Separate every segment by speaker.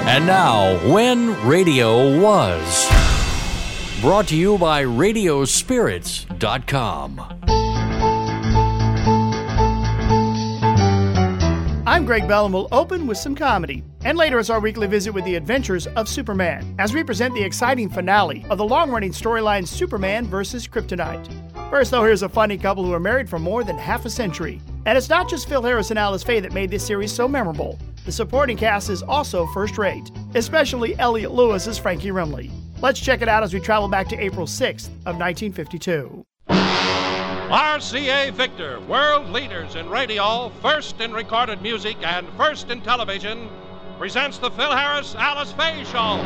Speaker 1: And now, When Radio Was. Brought to you by Radiospirits.com.
Speaker 2: I'm Greg Bell, and we'll open with some comedy. And later is our weekly visit with the adventures of Superman, as we present the exciting finale of the long-running storyline Superman vs. Kryptonite. First, though, here's a funny couple who are married for more than half a century. And it's not just Phil Harris and Alice Faye that made this series so memorable. The supporting cast is also first-rate, especially Elliot Lewis as Frankie Remley. Let's check it out as we travel back to April 6th of 1952.
Speaker 3: RCA Victor, world leaders in radio, first in recorded music, and first in television, presents the Phil Harris Alice Faye Show.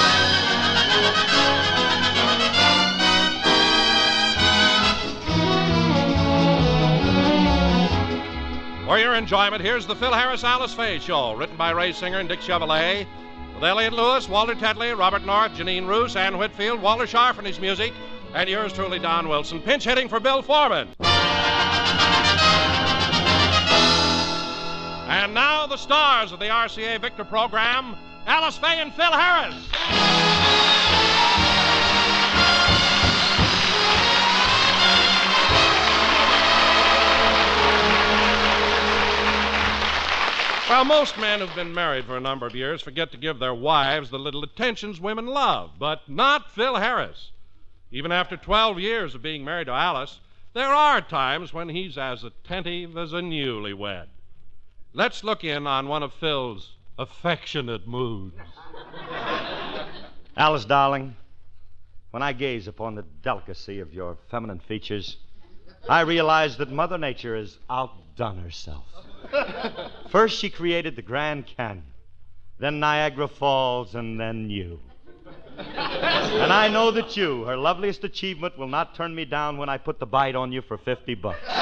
Speaker 3: For your enjoyment, here's the Phil Harris Alice Faye Show, written by Ray Singer and Dick Chevalier, with Elliot Lewis, Walter Tetley, Robert North, Janine Roos, Ann Whitfield, Walter Scharf and his music, and yours truly, Don Wilson, pinch hitting for Bill Foreman. And now the stars of the RCA Victor program, Alice Faye and Phil Harris. Well, most men who've been married for a number of years forget to give their wives the little attentions women love, but not Phil Harris. Even after 12 years of being married to Alice, there are times when he's as attentive as a newlywed. Let's look in on one of Phil's affectionate moods.
Speaker 4: Alice, darling, when I gaze upon the delicacy of your feminine features, I realize that Mother Nature has outdone herself. First, she created the Grand Canyon, then Niagara Falls, and then you. And I know that you, her loveliest achievement, will not turn me down when I put the bite on you for $50.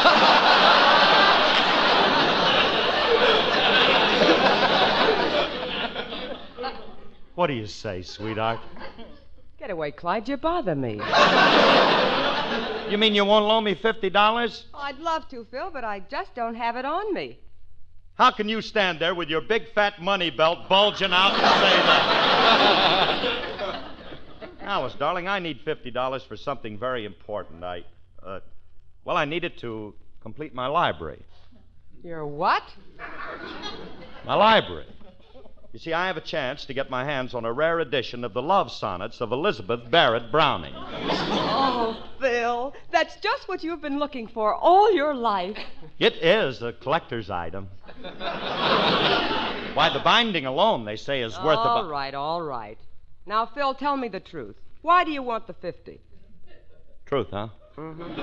Speaker 4: What do you say, sweetheart?
Speaker 5: Get away, Clyde. You bother me.
Speaker 4: You mean you won't loan me $50?
Speaker 5: Oh, I'd love to, Phil, but I just don't have it on me.
Speaker 4: How can you stand there with your big fat money belt bulging out and say that? Alice, darling, I need $50 for something very important. I need it to complete my library.
Speaker 5: Your what?
Speaker 4: My library. You see, I have a chance to get my hands on a rare edition of the love sonnets of Elizabeth Barrett Browning.
Speaker 5: Oh, Phil, that's just what you've been looking for all your life.
Speaker 4: It is a collector's item. Why, the binding alone, they say, is worth about...
Speaker 5: All right. Now, Phil, tell me the truth. Why do you want the 50?
Speaker 4: Truth, huh?
Speaker 5: Mm-hmm.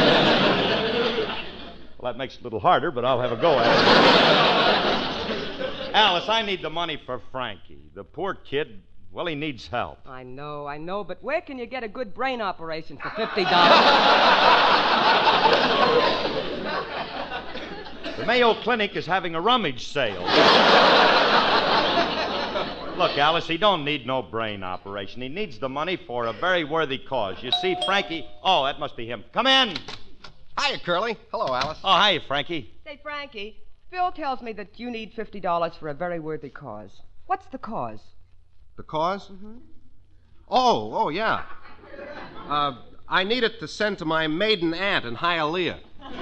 Speaker 4: Well, that makes it a little harder, but I'll have a go at it. Alice, I need the money for Frankie. The poor kid, well, he needs help.
Speaker 5: I know, but where can you get a good brain operation for $50?
Speaker 4: The Mayo Clinic is having a rummage sale. Look, Alice, he don't need no brain operation. He needs the money for a very worthy cause. You see, Frankie... Oh, that must be him. Come in.
Speaker 6: Hiya, Curly. Hello, Alice.
Speaker 4: Oh, hi, Frankie.
Speaker 5: Say, Frankie, Phil tells me that you need $50 for a very worthy cause. What's the cause?
Speaker 6: The cause?
Speaker 5: Mm-hmm.
Speaker 6: Oh, yeah. I need it to send to my maiden aunt in Hialeah.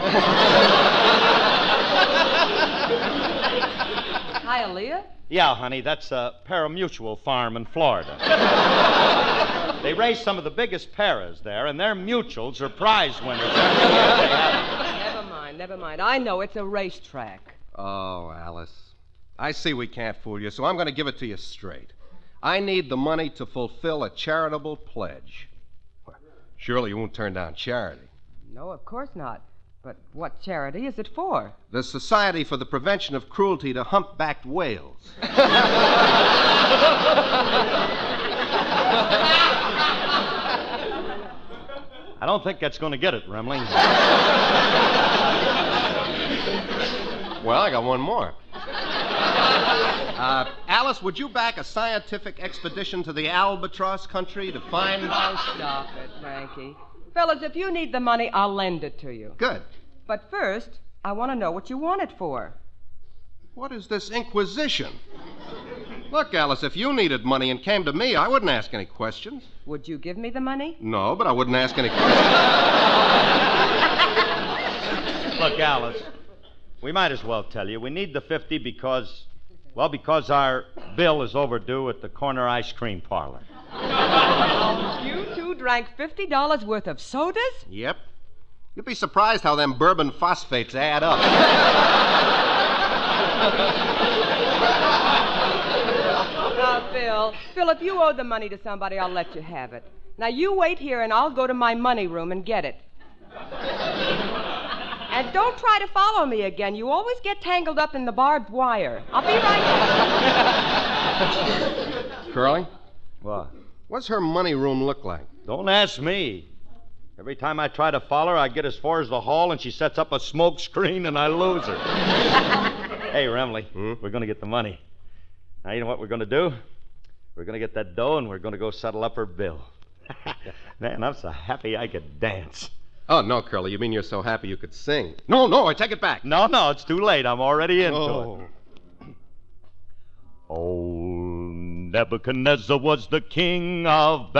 Speaker 5: Hialeah?
Speaker 4: Yeah, honey, that's a parimutuel farm in Florida. They raise some of the biggest paras there, and their mutuals are prize winners.
Speaker 5: Never mind. I know it's a racetrack.
Speaker 6: Oh, Alice. I see we can't fool you, so I'm going to give it to you straight. I need the money to fulfill a charitable pledge. Surely you won't turn down charity.
Speaker 5: No, of course not. But what charity is it for?
Speaker 6: The Society for the Prevention of Cruelty to Humpbacked Whales.
Speaker 4: I don't think that's going to get it, Remling.
Speaker 6: Well, I got one more. Alice, would you back a scientific expedition to the Albatross country to find...
Speaker 5: Oh, stop it, Frankie. Fellas, if you need the money, I'll lend it to you.
Speaker 6: Good.
Speaker 5: But first, I want to know what you want it for.
Speaker 6: What is this inquisition? Look, Alice, if you needed money and came to me, I wouldn't ask any questions.
Speaker 5: Would you give me the money?
Speaker 6: No, but I wouldn't ask any questions.
Speaker 4: Look, Alice, we might as well tell you. We need the 50 because our bill is overdue at the corner ice cream parlor.
Speaker 5: You two drank $50 worth of sodas?
Speaker 6: Yep. You'd be surprised how them bourbon phosphates add up.
Speaker 5: Phil, if you owe the money to somebody, I'll let you have it. Now, you wait here, and I'll go to my money room and get it. And don't try to follow me again. You always get tangled up in the barbed wire. I'll be right back.
Speaker 6: Curly,
Speaker 4: What?
Speaker 6: what's her money room look like?
Speaker 4: Don't ask me. Every time I try to follow her, I get as far as the hall, and she sets up a smoke screen, and I lose her. Hey, Remley, we're going to get the money. Now, you know what we're going to do? We're going to get that dough, and we're going to go settle up her bill. Man, I'm so happy I could dance.
Speaker 6: Oh, no, Curly, you mean you're so happy you could sing. No, I take it back.
Speaker 4: No, it's too late. I'm already into it. Old Nebuchadnezzar was the king of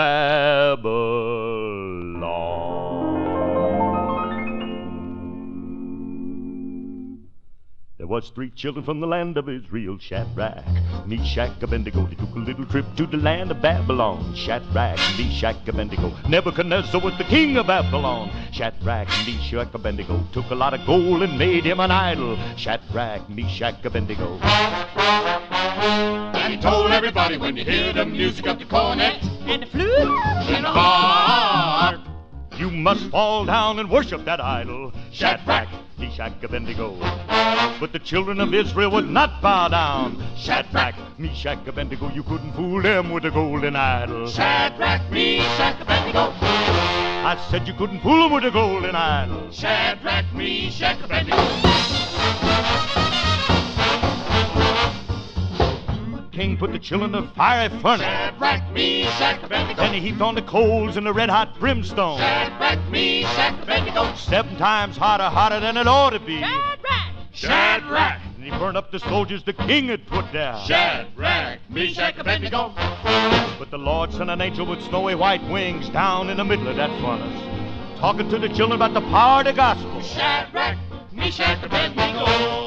Speaker 4: Babylon. There was 3 children from the land of Israel, Shadrach, Meshach, Abednego. They took a little trip to the land of Babylon. Shadrach, Meshach, Abednego. Nebuchadnezzar was the king of Babylon. Shadrach, Meshach, Abednego took a lot of gold and made him an idol. Shadrach, Meshach, Abednego.
Speaker 7: And he told everybody when you hear the music of the cornet and the flute and the harp,
Speaker 4: you must fall down and worship that idol. Shadrach, Meshach, Abednego. But the children of Israel would not bow down. Shadrach, Meshach, Abednego. You couldn't fool them with a golden idol.
Speaker 7: Shadrach, Meshach, Abednego.
Speaker 4: I said you couldn't fool them with a golden idol.
Speaker 7: Shadrach, Meshach, Abednego.
Speaker 4: King put the children in a fiery furnace.
Speaker 7: Shadrach, Meshach, Abednego.
Speaker 4: Then he heaped on the coals and the red-hot brimstone.
Speaker 7: Shadrach, Meshach, Abednego.
Speaker 4: 7 times hotter than it ought to be.
Speaker 7: Shadrach,
Speaker 4: And he burned up the soldiers the king had put down.
Speaker 7: Shadrach, Meshach, Abednego.
Speaker 4: But the Lord sent an angel with snowy white wings down in the middle of that furnace, talking to the children about the power of the gospel.
Speaker 7: Shadrach, Meshach, Abednego.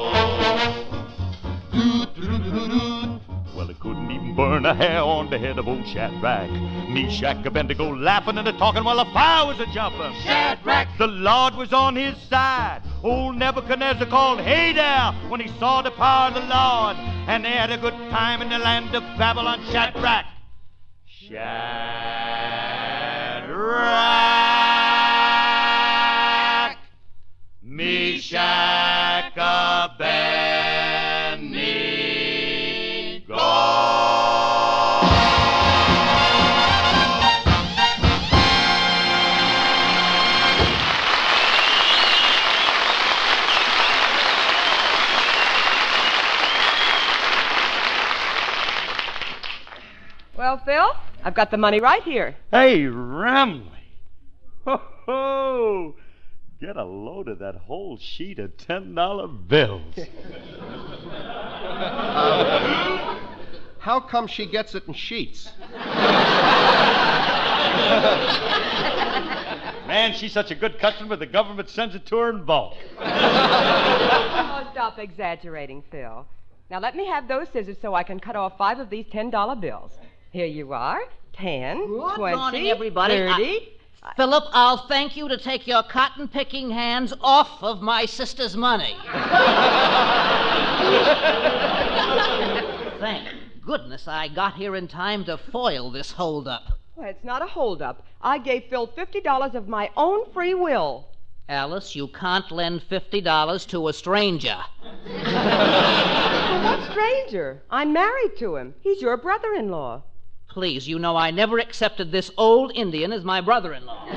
Speaker 4: Well, it couldn't even burn a hair on the head of old Shadrach. Meshach, Abednego laughing and a-talking while the fire was a-jumping.
Speaker 7: Shadrach,
Speaker 4: The Lord was on his side. Old Nebuchadnezzar called, "Hey there," when he saw the power of the Lord. And they had a good time in the land of Babylon. Shadrach, Meshach, Abednego.
Speaker 5: Well, Phil, I've got the money right here.
Speaker 4: Hey, Remley. Ho! Get a load of that whole sheet of $10 bills.
Speaker 6: How come she gets it in sheets?
Speaker 4: Man, she's such a good customer, the government sends it to her in bulk.
Speaker 5: Oh, stop exaggerating, Phil. Now, let me have those scissors so I can cut off 5 of these $10 bills. Here you are. 10,
Speaker 8: Good
Speaker 5: 20,
Speaker 8: morning, everybody.
Speaker 5: 30.
Speaker 8: Philip, I'll thank you to take your cotton-picking hands off of my sister's money. Thank goodness I got here in time to foil this holdup.
Speaker 5: Well, it's not a holdup. I gave Phil $50 of my own free will.
Speaker 8: Alice, you can't lend $50 to a stranger.
Speaker 5: Well, what stranger? I'm married to him. He's your brother-in-law.
Speaker 8: Please, you know I never accepted this old Indian as my brother-in-law.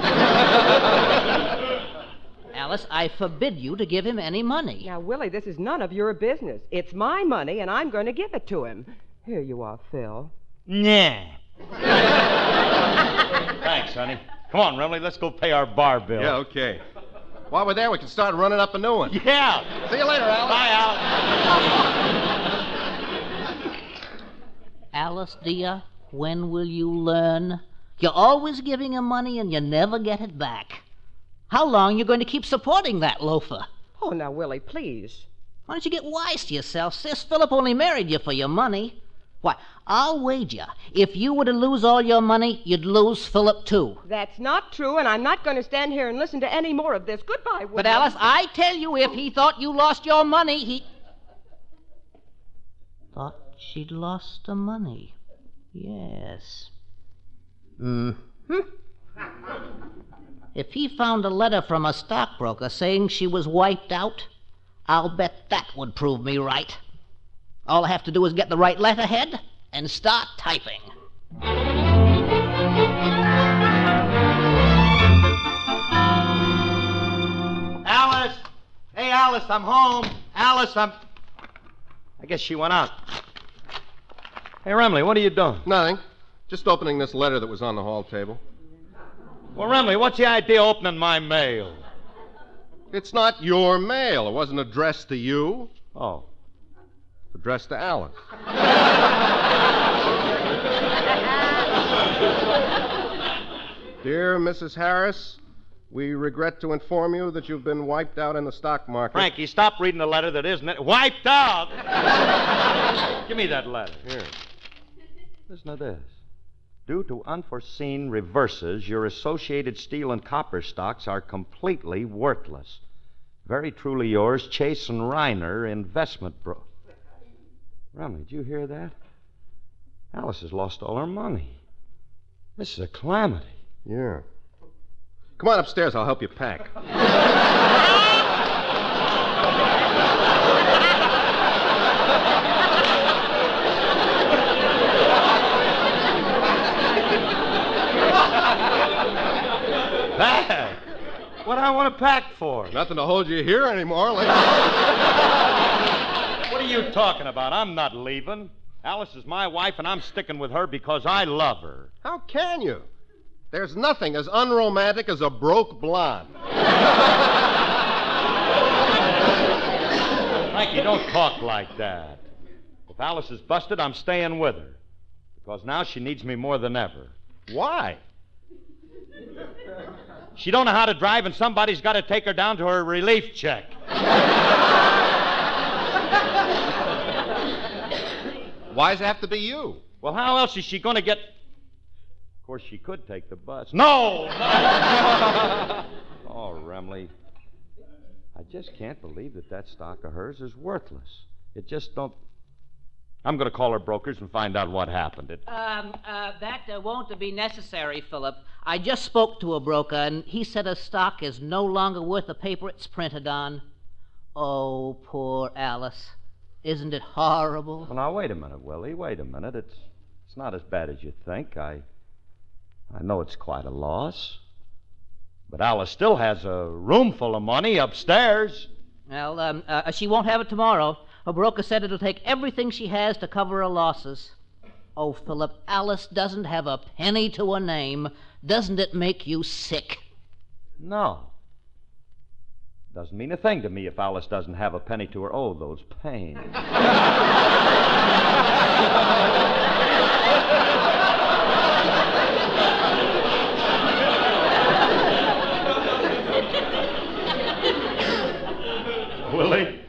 Speaker 8: Alice, I forbid you to give him any money.
Speaker 5: Now, Willie, this is none of your business. It's my money, and I'm going to give it to him. Here you are, Phil.
Speaker 4: Yeah. Thanks, honey. Come on, Remley, let's go pay our bar bill.
Speaker 6: Yeah, okay. While we're there, we can start running up a new one.
Speaker 4: Yeah.
Speaker 6: See you later, Al.
Speaker 4: Bye, Al.
Speaker 8: Alice, dear, when will you learn? You're always giving him money and you never get it back. How long are you going to keep supporting that loafer?
Speaker 5: Oh, now, Willie, please.
Speaker 8: Why don't you get wise to yourself, sis? Philip only married you for your money. Why, I'll wager if you were to lose all your money, you'd lose Philip, too.
Speaker 5: That's not true, and I'm not going to stand here and listen to any more of this. Goodbye, Willie.
Speaker 8: But, Alice, I tell you, if he thought you lost your money, he... Thought she'd lost the money. Yes. Mm-hmm. If he found a letter from a stockbroker saying she was wiped out, I'll bet that would prove me right. All I have to do is get the right letterhead and start typing.
Speaker 4: Alice! Hey, Alice, I'm home. Alice, I guess she went out. Hey, Remley, what are you doing?
Speaker 6: Nothing. Just opening this letter that was on the hall table.
Speaker 4: Well, Remley, what's the idea of opening my mail?
Speaker 6: It's not your mail. It wasn't addressed to you.
Speaker 4: Oh.
Speaker 6: It's addressed to Alice. Dear Mrs. Harris, we regret to inform you that you've been wiped out in the stock market.
Speaker 4: Frankie, stop reading a letter that isn't wiped out. Give me that letter.
Speaker 6: Here.
Speaker 4: Listen to this. Due to unforeseen reverses, your Associated Steel and Copper stocks are completely worthless. Very truly yours, Chase and Reiner, Investment Bro. Rummy, did you hear that? Alice has lost all her money. This is a calamity.
Speaker 6: Yeah. Come on upstairs. I'll help you pack.
Speaker 4: Pack? What do I want to pack for?
Speaker 6: Nothing to hold you here anymore.
Speaker 4: What are you talking about? I'm not leaving. Alice is my wife, and I'm sticking with her because I love her.
Speaker 6: How can you? There's nothing as unromantic as a broke blonde.
Speaker 4: Frankie, don't talk like that. If Alice is busted, I'm staying with her. Because now she needs me more than ever.
Speaker 6: Why?
Speaker 4: She don't know how to drive, and somebody's got to take her down to her relief check.
Speaker 6: Why does it have to be you?
Speaker 4: Well, how else is she going to get... Of course, she could take the bus. No! Oh, Remley. I just can't believe that stock of hers is worthless. It just don't... I'm going to call her brokers and find out what happened.
Speaker 8: That won't be necessary, Philip. I just spoke to a broker, and he said a stock is no longer worth the paper it's printed on. Oh, poor Alice. Isn't it horrible?
Speaker 4: Well, now, wait a minute, Willie. Wait a minute. It's not as bad as you think. I know it's quite a loss. But Alice still has a room full of money upstairs.
Speaker 8: Well, she won't have it tomorrow. Her broker said it'll take everything she has to cover her losses. Oh, Philip, Alice doesn't have a penny to her name. Doesn't it make you sick?
Speaker 4: No. Doesn't mean a thing to me if Alice doesn't have a penny to her. Oh, those pains. Willie?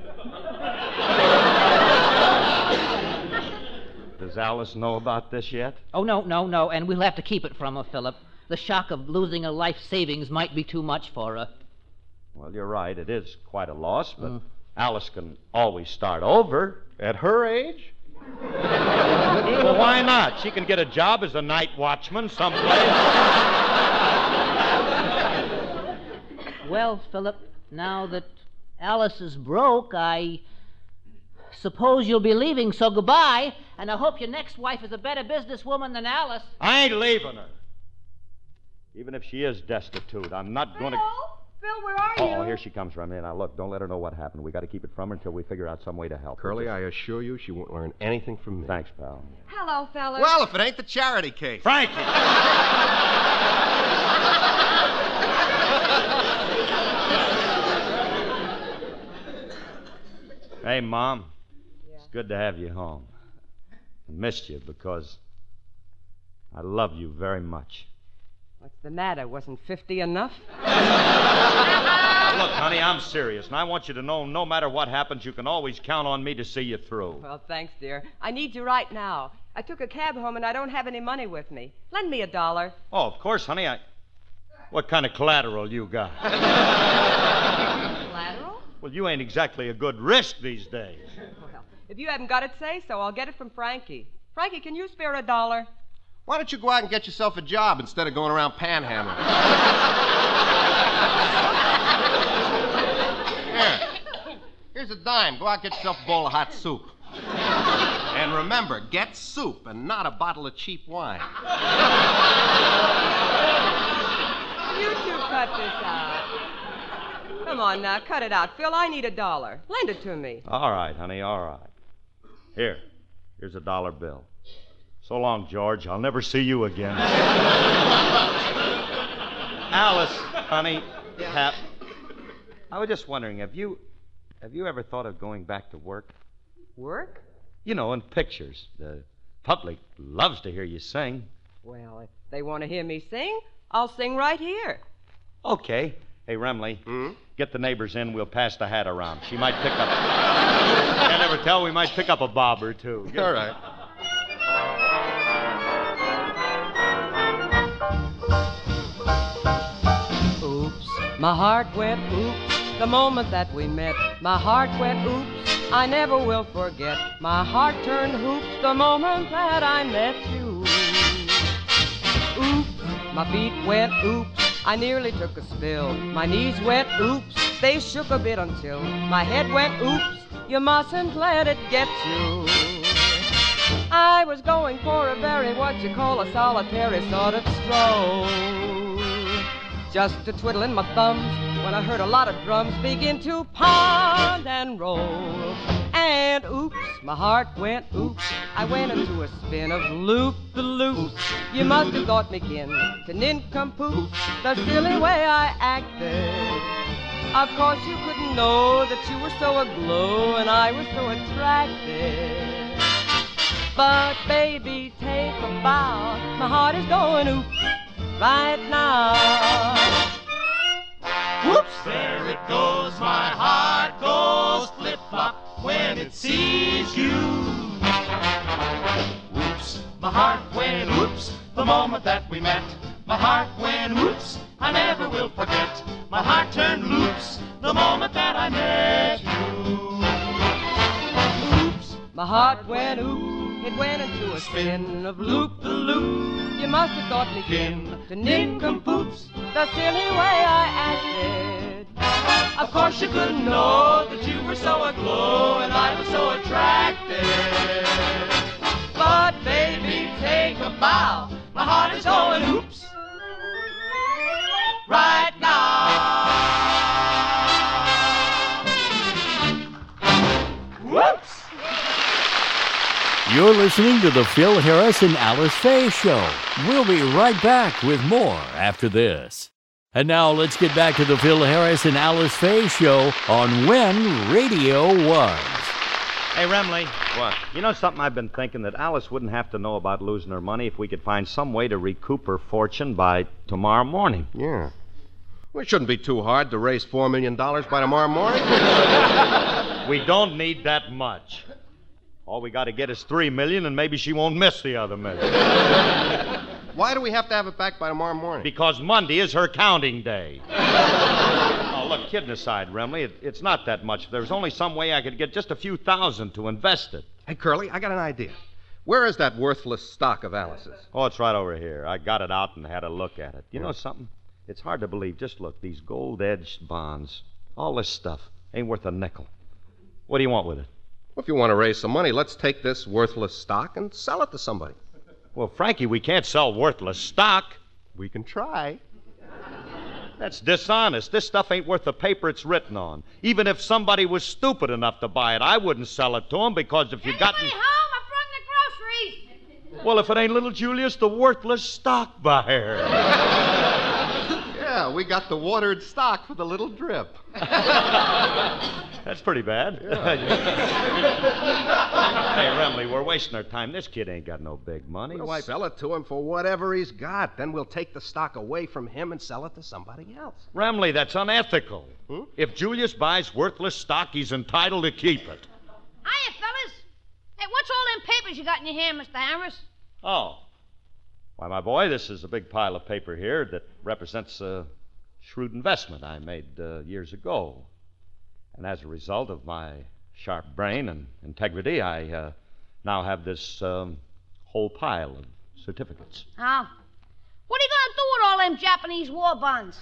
Speaker 4: Does Alice know about this yet?
Speaker 8: Oh, no, and we'll have to keep it from her, Philip. The shock of losing her life savings might be too much for her.
Speaker 4: Well, you're right. It is quite a loss, but Alice can always start over.
Speaker 6: At her age?
Speaker 4: Well, why not? She can get a job as a night watchman someplace.
Speaker 8: Well, Philip, now that Alice is broke, I suppose you'll be leaving, so goodbye. And I hope your next wife is a better businesswoman than Alice.
Speaker 4: I ain't leaving her. Even if she is destitute, I'm not going to...
Speaker 5: Phil, where are you?
Speaker 4: Oh, here she comes, Remy. Now, look, don't let her know what happened. We got to keep it from her until we figure out some way to help her.
Speaker 6: Curly, I assure you she won't learn anything from me.
Speaker 4: Thanks, pal.
Speaker 5: Hello, fellas.
Speaker 6: Well, if it ain't the charity case.
Speaker 4: Frankie! Hey, Mom.
Speaker 5: Yeah.
Speaker 4: It's good to have you home. I missed you because I love you very much.
Speaker 5: What's the matter? Wasn't 50 enough?
Speaker 4: Now, look, honey, I'm serious, and I want you to know no matter what happens, you can always count on me to see you through.
Speaker 5: Well, thanks, dear. I need you right now. I took a cab home and I don't have any money with me. Lend me $1.
Speaker 4: Oh, of course, honey. What kind of collateral you got?
Speaker 5: Collateral?
Speaker 4: Well, you ain't exactly a good risk these days.
Speaker 5: Well, if you haven't got it, say so. I'll get it from Frankie. Frankie, can you spare $1?
Speaker 6: Why don't you go out and get yourself a job instead of going around panhandling? Here's a dime. Go out and get yourself a bowl of hot soup. And remember, get soup and not a bottle of cheap wine.
Speaker 5: You two cut this out. Come on now, cut it out. Phil, I need $1. Lend it to me.
Speaker 4: All right, honey, all right. Here's a $1 bill. So long, George. I'll never see you again. Alice, honey, Hap, I was just wondering, have you ever thought of going back to work?
Speaker 5: Work?
Speaker 4: You know, in pictures. The public loves to hear you sing.
Speaker 5: Well, if they want to hear me sing, I'll sing right here.
Speaker 4: Okay. Hey, Remley, get the neighbors in. We'll pass the hat around. She might pick up... Can't ever tell. We might pick up a bob or two.
Speaker 6: All right.
Speaker 5: Oops, my heart went oops the moment that we met. My heart went oops, I never will forget. My heart turned hoops the moment that I met you. Oops, my feet went oops, I nearly took a spill. My knees went oops, they shook a bit until my head went oops, you mustn't let it get you. I was going for a very, what you call a solitary sort of stroll. Just a twiddling my thumbs when I heard a lot of drums begin to pound and roll. And oops, my heart went oops. I went into a spin of loop-the-loop. You must have thought me kin to nincompoop, the silly way I acted. Of course you couldn't know that you were so aglow and I was so attractive. But baby, take a bow. My heart is going oops right now.
Speaker 7: Whoops, there it goes. My heart goes flip-flop when it sees you. Whoops, my heart went oops the moment that we met. My heart went oops, I never will forget. My heart turned loops the moment that I met you.
Speaker 5: Oops, my heart went oops. It went into a spin of loop-the-loop. You must have thought me kin to nincompoops, the silly way I acted. Of course you couldn't know that you were so aglow and I was so attractive. But baby, take a bow. My heart is going oops right now. Whoops!
Speaker 1: You're listening to the Phil Harris and Alice Faye Show. We'll be right back with more after this. And now let's get back to the Phil Harris and Alice Faye Show on When Radio Was.
Speaker 4: Hey, Remley.
Speaker 6: What?
Speaker 4: You know something I've been thinking? That Alice wouldn't have to know about losing her money if we could find some way to recoup her fortune by tomorrow morning.
Speaker 6: Yeah. Well, it shouldn't be too hard to raise $4 million by tomorrow morning.
Speaker 4: We don't need that much. All we got to get is $3 million, and maybe she won't miss the other $1 million.
Speaker 6: Why do we have to have it back by tomorrow morning?
Speaker 4: Because Monday is her counting day. Oh, look, kidding aside, Remley, it's not that much. If there's only some way I could get just a few thousand to invest it.
Speaker 6: Hey, Curly, I got an idea. Where is that worthless stock of Alice's?
Speaker 4: Oh, it's right over here. I got it out and had a look at it. You know something? It's hard to believe. Just look, these gold-edged bonds. All this stuff ain't worth a nickel. What do you want with it?
Speaker 6: Well, if you want to raise some money, let's take this worthless stock and sell it to somebody.
Speaker 4: Well, Frankie, we can't sell worthless stock.
Speaker 6: We can try.
Speaker 4: That's dishonest. This stuff ain't worth the paper it's written on. Even if somebody was stupid enough to buy it, I wouldn't sell it to them because if you got...
Speaker 9: Anybody home? I brought the groceries.
Speaker 4: Well, if it ain't little Julius, the worthless stock buyer.
Speaker 6: Yeah, we got the watered stock for the little drip.
Speaker 4: That's pretty bad. Hey, Remley, we're wasting our time. This kid ain't got no big money.
Speaker 6: Well, sell it to him for whatever he's got. Then we'll take the stock away from him and sell it to somebody else.
Speaker 4: Remley, that's unethical. If Julius buys worthless stock, he's entitled to keep it.
Speaker 9: Hiya, fellas. Hey, what's all them papers you got in your hand, Mr. Harris?
Speaker 4: Oh. Why, my boy, this is a big pile of paper here that represents a shrewd investment I made years ago. And as a result of my sharp brain and integrity, I now have this whole pile of certificates.
Speaker 9: Oh. What are you going to do with all them Japanese war bonds?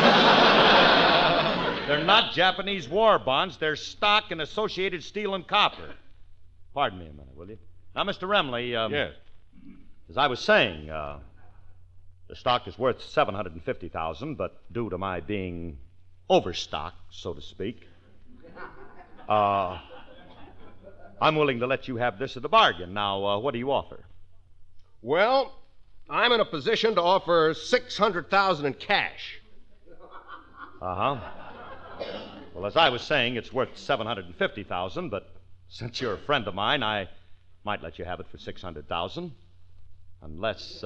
Speaker 4: They're not Japanese war bonds. They're stock in Associated Steel and Copper. Pardon me a minute, will you? Now, Mr. Remley,
Speaker 6: Yes.
Speaker 4: As I was saying, the stock is worth $750,000, but due to my being overstocked, so to speak, I'm willing to let you have this at a bargain. Now, what do you offer?
Speaker 6: Well, I'm in a position to offer $600,000 in cash.
Speaker 4: Uh-huh. Well, as I was saying, it's worth $750,000, but since you're a friend of mine, I might let you have it for $600,000, unless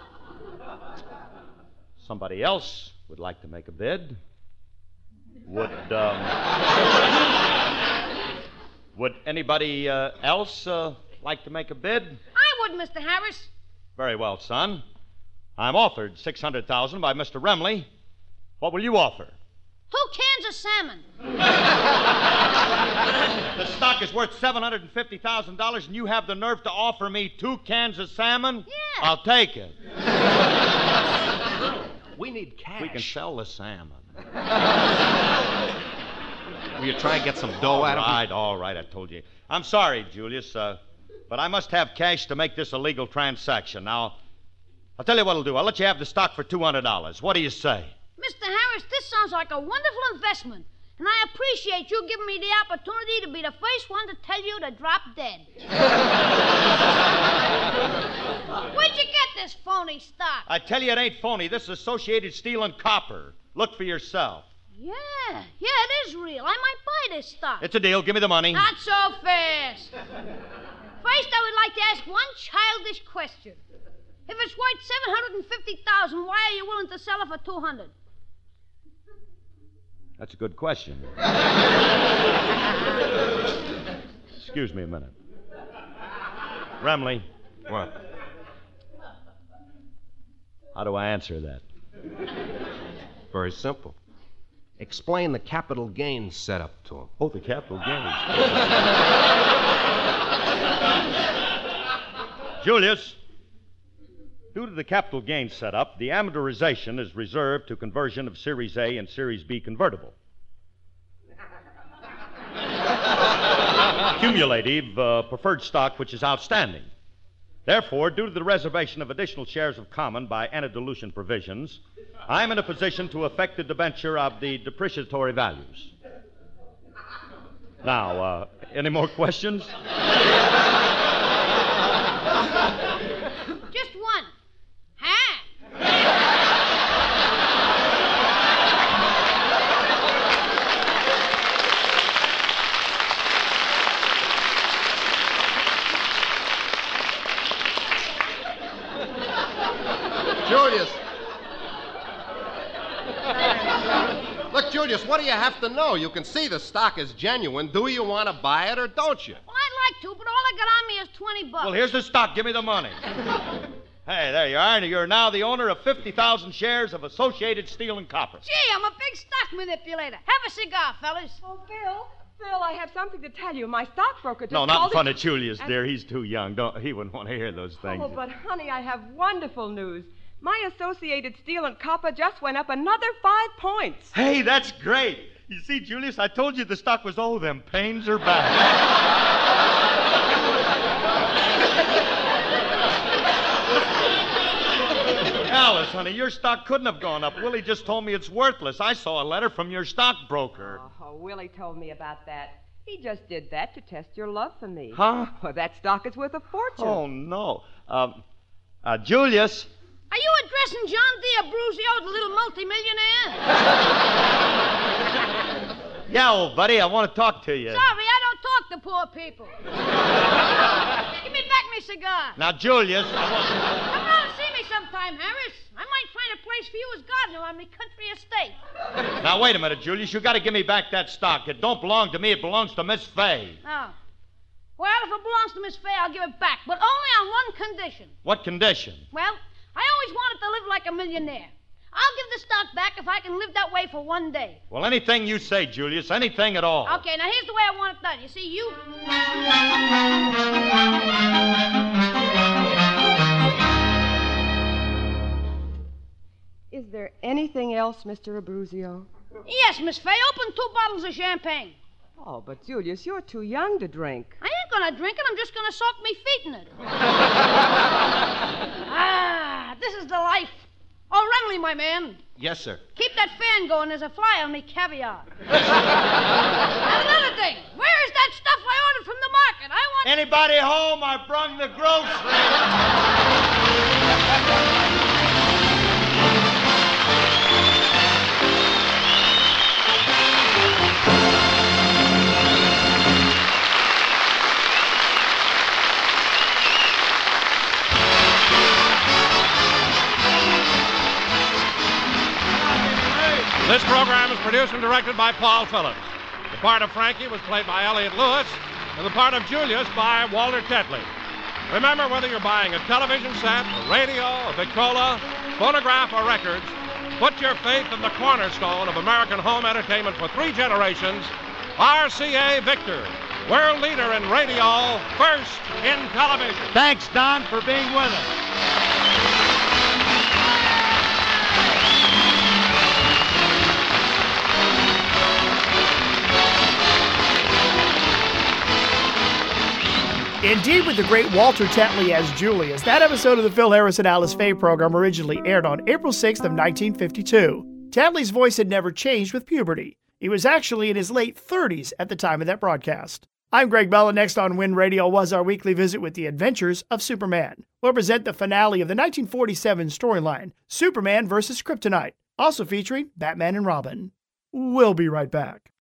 Speaker 4: somebody else would like to make a bid. Would anybody else like to make a bid?
Speaker 9: I would, Mr. Harris.
Speaker 4: Very well, son. I'm offered $600,000 by Mr. Remley. What will you offer?
Speaker 9: 2 cans of salmon.
Speaker 4: The stock is worth $750,000, and you have the nerve to offer me 2 cans of salmon?
Speaker 9: Yeah.
Speaker 4: I'll take it.
Speaker 6: We need cash.
Speaker 4: We can sell the salmon.
Speaker 6: Will you try and get some dough out of him?
Speaker 4: All right, I told you. I'm sorry, Julius, but I must have cash to make this a legal transaction. Now, I'll tell you what I'll do. I'll let you have the stock for $200. What do you say?
Speaker 9: Mr. Harris, this sounds like a wonderful investment, and I appreciate you giving me the opportunity to be the first one to tell you to drop dead. Where'd you get this phony stock?
Speaker 4: I tell you it ain't phony. This is Associated Steel and Copper. Look for yourself.
Speaker 9: Yeah, it is real. I might buy this stock.
Speaker 4: It's a deal. Give me the money.
Speaker 9: Not so fast. First, I would like to ask one childish question. If it's worth $750,000, why are you willing to sell it for $200,000?
Speaker 4: That's a good question. Excuse me a minute. Remley.
Speaker 6: What?
Speaker 4: How do I answer that?
Speaker 6: Very simple. Explain the capital gains setup to him.
Speaker 4: Oh, the capital gains. Julius, due to the capital gains setup, the amortization is reserved to conversion of Series A and Series B convertible. Cumulative preferred stock, which is outstanding. Therefore, due to the reservation of additional shares of common by antedilution provisions, I'm in a position to effect the debenture of the depreciatory values. Now, any more questions?
Speaker 9: Just one. Ha!
Speaker 6: Julius. Look, Julius, what do you have to know? You can see the stock is genuine. Do you want to buy it or don't you?
Speaker 9: Well, I'd like to, but all I got on me is $20.
Speaker 4: Well, here's the stock. Give me the money. Hey, there you are. And you're now the owner of 50,000 shares of Associated Steel and Copper.
Speaker 9: Gee, I'm a big stock manipulator. Have a cigar, fellas.
Speaker 5: Oh, Phil, I have something to tell you. My stockbroker just
Speaker 4: No, not in
Speaker 5: called
Speaker 4: front
Speaker 5: it-
Speaker 4: of Julius, dear. He's too young. He wouldn't want to hear those things.
Speaker 5: Oh, but honey, I have wonderful news. My Associated Steel and Copper just went up another 5 points.
Speaker 4: Hey, that's great. You see, Julius, I told you the stock was old. Them pains are back. Alice, honey, your stock couldn't have gone up. Willie just told me it's worthless. I saw a letter from your stockbroker.
Speaker 5: Oh, Willie told me about that. He just did that to test your love for me.
Speaker 4: Huh?
Speaker 5: Well, that stock is worth a fortune.
Speaker 4: Oh, no. Julius.
Speaker 9: Are you addressing John D'Abruzio, the little multimillionaire?
Speaker 4: Yeah, old buddy, I want to talk to you.
Speaker 9: Sorry, I don't talk to poor people. Give me back my cigar.
Speaker 4: Now, Julius,
Speaker 9: Come around and see me sometime, Harris. I might find a place for you as gardener on my country estate.
Speaker 4: Now, wait a minute, Julius. You got to give me back that stock. It don't belong to me. It belongs to Miss Fay.
Speaker 9: Oh. Well, if it belongs to Miss Fay, I'll give it back, but only on one condition.
Speaker 4: What condition?
Speaker 9: Well, I always wanted to live like a millionaire. I'll give the stock back if I can live that way for one day.
Speaker 4: Well, anything you say, Julius. Anything at all.
Speaker 9: Okay, now here's the way I want it done. You see, you...
Speaker 5: Is there anything else, Mr. Abruzio?
Speaker 9: Yes, Miss Fay, open 2 bottles of champagne.
Speaker 5: Oh, but Julius, you're too young to drink.
Speaker 9: I ain't gonna drink it. I'm just gonna soak me feet in it. This is the life. Oh, Renly, my man.
Speaker 6: Yes, sir.
Speaker 9: Keep that fan going. There's a fly on me caviar. And another thing. Where is that stuff I ordered from the market? I want...
Speaker 4: Anybody home? I brung the groceries.
Speaker 3: This program is produced and directed by Paul Phillips. The part of Frankie was played by Elliot Lewis, and the part of Julius by Walter Tetley. Remember, whether you're buying a television set, a radio, a Victrola, phonograph, or records, put your faith in the cornerstone of American home entertainment for 3 generations, RCA Victor, world leader in radio, first in television.
Speaker 4: Thanks, Don, for being with us.
Speaker 2: Indeed, with the great Walter Tetley as Julius, that episode of the Phil Harris and Alice Faye program originally aired on April 6th of 1952. Tetley's voice had never changed with puberty. He was actually in his late 30s at the time of that broadcast. I'm Greg Bell, and next on Win Radio was our weekly visit with the Adventures of Superman. We'll present the finale of the 1947 storyline, Superman vs. Kryptonite, also featuring Batman and Robin. We'll be right back.